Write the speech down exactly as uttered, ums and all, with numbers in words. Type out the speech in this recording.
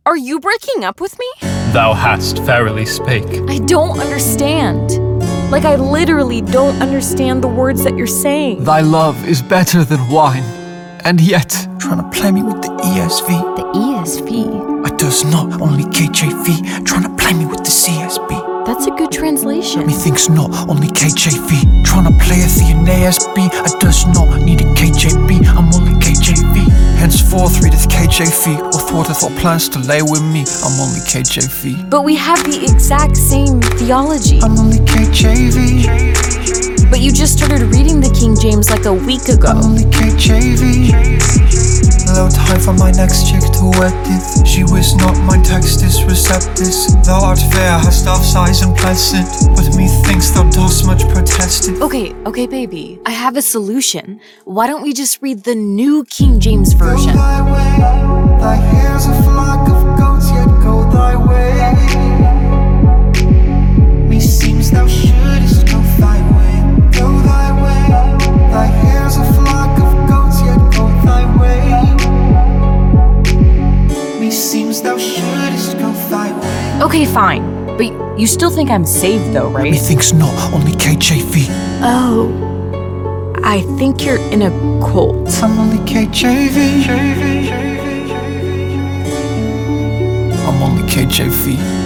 Are you breaking up with me? Thou hast verily spake. I don't understand. Like, I literally don't understand the words that you're saying. Thy love is better than wine, and yet trying to play me with the E S V. The E S V? I does not only K J V, trying to play me with the C S B. That's a good translation. Methinks not only K J V, trying to play a the in A S B. I does not need a K J B, I'm only K J V. Henceforth readeth K J V, or thwarteth all plans to lay with me. I'm only K J V. But we have the exact same theology. I'm only K J V. But you just started reading the King James like a week ago. I'm only K J V. Low time for my next chick to edit. She was not my textus receptus. Thou art fair, hast of size and pleasant, but methinks thou dost much protested. Okay, okay, baby. I have a solution. Why don't we just read the new King James Version? Go thy way, thy hair's a flock of goats, yet go thy way. Meseems thou shouldest go thy way. Go thy way, thy hair's a flock of goats, yet go thy way. Meseems thou shouldest go thy way. Okay, fine. But you still think I'm saved though, right? Methinks not, only K J V. Oh. I think you're in a cult. I'm only K J V. I'm only K J V.